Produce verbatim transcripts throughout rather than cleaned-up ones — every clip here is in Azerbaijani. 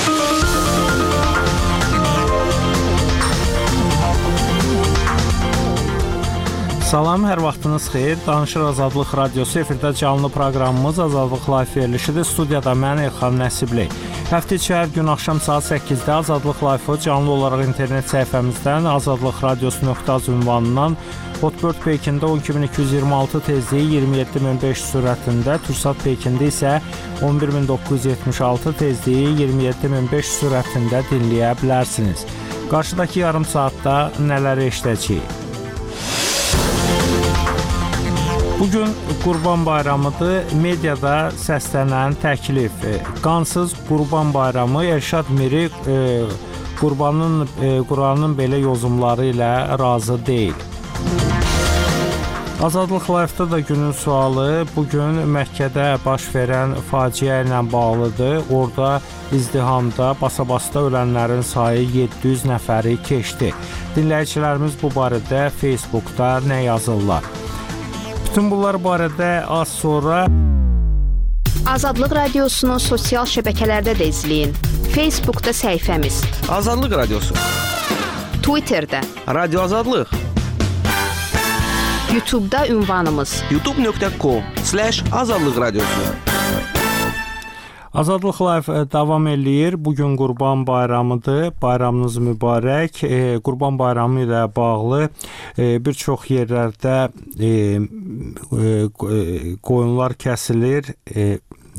Salam, hər vaxtınız xeyir. Danışır Azadlıq Radiosu efirdə canlı proqramımız Azadlıq Live verilişidir. Studiyada mən Elxan Nəsibli. Həftə içi hər gün axşam saat səkkizdə Azadlıq Live-ı canlı olaraq internet səhifəmizdən azadlıqradiosu nöqtə az ünvanından Hotbird Pekində on iki min iki yüz iyirmi altı tezliyi iyirmi yeddi min beş yüz sürətində, Tursat Pekində isə on bir min doqquz yüz yetmiş altı tezliyi iyirmi yeddi min beş yüz sürətində dinləyə bilərsiniz. Qarşıdakı yarım saatda nələr eşidəcəyik? Bugün Qurban Bayramıdır. Mediada səslənən təklif, qansız Qurban Bayramı. Elşad Miri e, Qurbanın, e, Quranın belə yozumları ilə razı deyil. Azadlıq Live-da da günün sualı bugün Məkkədə baş verən faciə ilə bağlıdır. Orada izdihamda, basa-basda ölənlərin sayı yeddi yüz nəfəri keçdi. Dinləyicilərimiz bu barədə Facebookda nə yazırlar? Bütün bunlar barədə az sonra Azadlıq Radiosunu sosial şəbəkələrdə də izləyin. Facebookda səhifəmiz Azadlıq Radiosu, Twitterdə Radio Azadlıq, YouTube'da ünvanımız youtube nöqtə com slash azadlıq radiosu. Azadlıq Live davam eləyir. Bugün Qurban Bayramıdır. Bayramınız mübarək. E, Qurban Bayramı ilə bağlı e, bir çox yerlərdə e, e, qoyunlar kəsilir. E,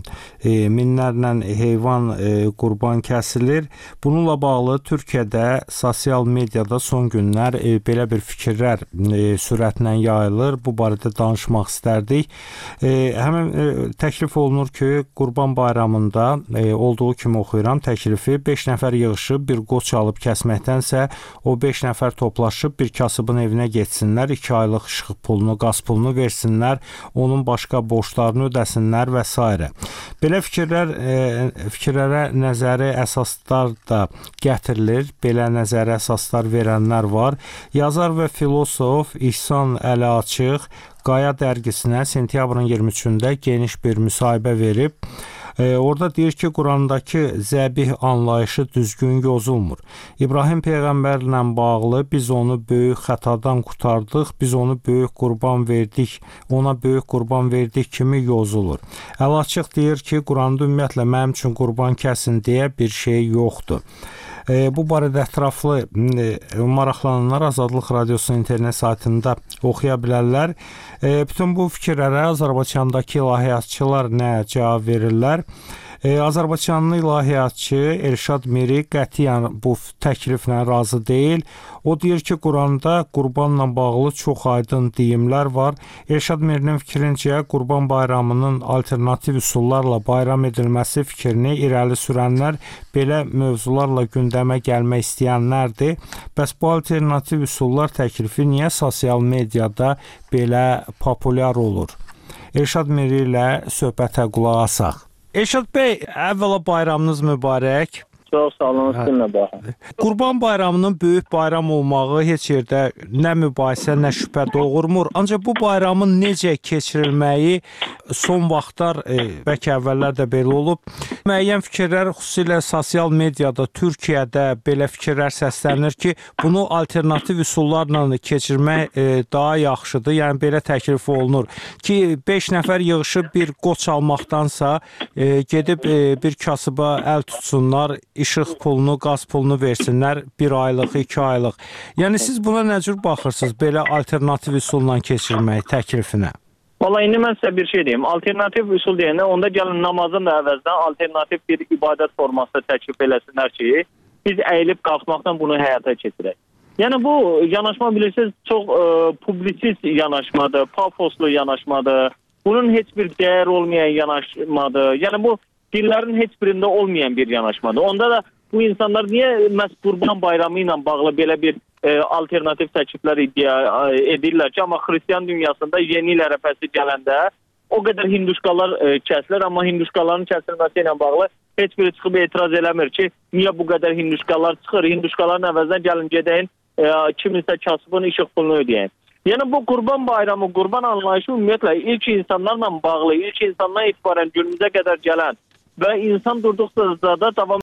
E, minlərlə heyvan e, qurban kəsilir. Bununla bağlı Türkiyədə sosial mediada son günlər e, belə bir fikirlər e, sürətlə yayılır. Bu barədə danışmaq istərdik. E, həmin e, təklif olunur ki, Qurban Bayramında e, olduğu kimi oxuyuram təklifi, beş nəfər yığışıb bir qoç alıb kəsməkdənsə o beş nəfər toplaşıb bir kasıbın evinə getsinlər, iki aylıq işıq pulunu, qaz pulunu versinlər, onun başqa borclarını ödəsinlər və s. Belə fikirlər, e, fikirlərə nəzəri əsaslar da gətirilir. Belə nəzəri əsaslar verənlər var. Yazar və filosof İhsan Əliaçıq Qaya dərgisinə sentyabrın iyirmi üçündə geniş bir müsahibə verib. E, orada deyir ki, Qurandakı zəbih anlayışı düzgün yozulmur. İbrahim Peyğəmbərlə bağlı biz onu böyük xətadan qurtardıq, biz onu böyük qurban verdik, ona böyük qurban verdik kimi yozulur. Əl-Açıq deyir ki, Quranda ümumiyyətlə mənim üçün qurban kəsin deyə bir şey yoxdur. E, bu barədə ətraflı e, maraqlananlar Azadlıq Radiosunun internet saytında oxuya bilərlər. E, bütün bu fikirlərə Azərbaycandakı ilahiyyatçılar nə cavab verirlər? E, Azərbaycanlı ilahiyyatçı Elşad Miri qətiyyən bu təkliflə razı deyil. O deyir ki, Quranda qurbanla bağlı çox aydın deyimlər var. Elşad Mirinin fikrincə Qurban Bayramının alternativ üsullarla bayram edilməsi fikrini irəli sürənlər belə mövzularla gündəmə gəlmək istəyənlərdir. Bəs bu alternativ üsullar təklifi niyə sosial mediada belə populyar olur? Elşad Miri ilə söhbətə qulaq asaq. Elşad bəy, əvvəla bayramınız mübarək. Çox sağ olun, sizinlə baxın. Qurban Bayramının böyük bayram olmağı heç yerdə nə mübahisə, nə şübhə doğurmur. Ancaq bu bayramın necə keçirilməyi son vaxtlar, e, bəlkə əvvəllər də belə olub. Müəyyən fikirlər, xüsusilə sosial mediada, Türkiyədə belə fikirlər səslənir ki, bunu alternativ üsullarla keçirmək e, daha yaxşıdır. Yəni belə təklif olunur ki, beş nəfər yığışıb bir qoç almaqdansa e, gedib e, bir kasıba əl tutsunlar, işıq pulunu, qaz pulunu versinlər, bir aylıq, iki aylıq. Yəni siz buna nə cür baxırsınız, belə alternativ üsulla keçirmək təklifinə? Valla indi mən sizə bir şey deyim. Alternativ üsul deyəndə, onda gəlin namazın da əvəzdən alternativ bir ibadət forması təklif eləsinlər ki, biz əyilib qalxmaqdan bunu həyata keçirək. Yəni bu yanaşma bilirsiniz, çox e, publisist yanaşmadır, pafoslu yanaşmadır. Bunun heç bir dəyər olmayan yanaşmadır. Yəni bu dinlərin heç birində olmayan bir yanaşmadır. Onda da bu insanlar niyə məhz Qurban Bayramı ilə bağlı belə bir e, alternativ təkliflər iddia e, edirlər ki, amma xristian dünyasında yeni il ərəfəsi gələndə o qədər hinduşkalar e, kəsilir, amma hinduşkaların kəsilməsi ilə bağlı heç biri çıxıb etiraz eləmir ki, niyə bu qədər hinduşkalar çıxır, hinduşkaların əvəzinə gəlin gedəyin, e, kiminsə kasıbın işıq pulunu ödəyən. Yəni bu Qurban Bayramı, qurban anlayışı ümumiyyətlə ilk insanlarla bağlı, ilk insandan etibarən günümüzə qədər gələn və insan durduqca da davam